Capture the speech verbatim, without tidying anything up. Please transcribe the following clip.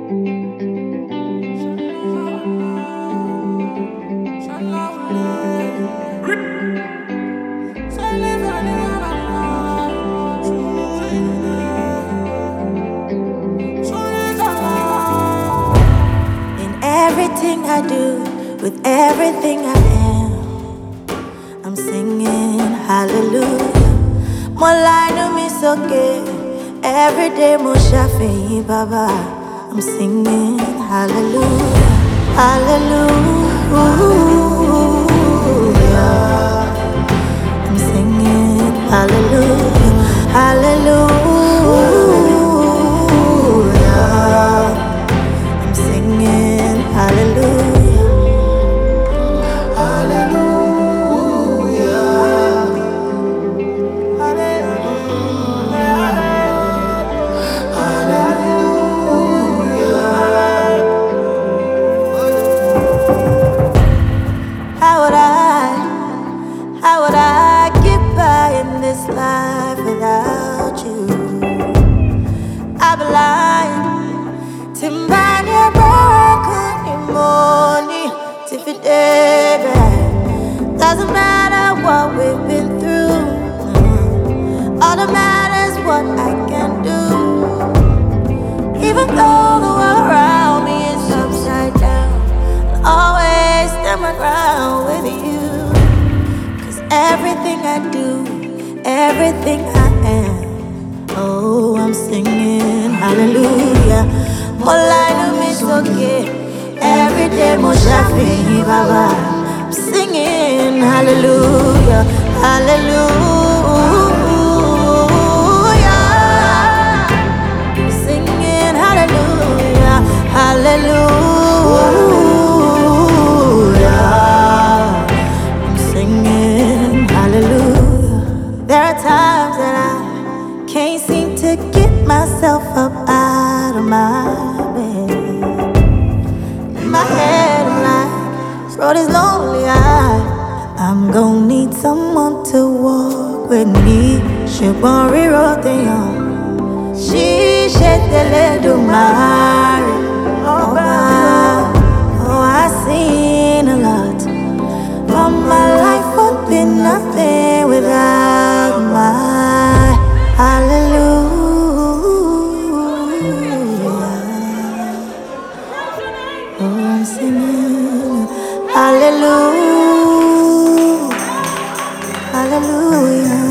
Everything I do, with everything I am, I'm singing hallelujah. Mo line me so good. Every day mo shafi baba. I'm singing hallelujah, hallelujah. I'm singing hallelujah, hallelujah. I'm singing hallelujah, hallelujah, hallelujah. How would I, how would I get by in this life without you? I've been lying. Timbanya broken money to fit dead. Doesn't matter what we've been through. All that matters what I can do. Even though the world around me is upside down, I'll always stand my ground with you. Cause everything I do, everything I am, oh, I'm singing hallelujah. Mo line me so good. Every day mo shafi baba. I'm singing hallelujah, hallelujah. Singing hallelujah, hallelujah. I'm singing hallelujah. There are times that I can't seem to get myself up out of my bed. In my head I'm like, this road is lonely. I, I'm gonna need someone to walk with me. She won't rewrite the young. She shed the little Mary. Oh, wow. Oh, I've seen a lot. But my life would be nothing without my hallelujah. Oh, I'm singing hallelujah, hallelujah.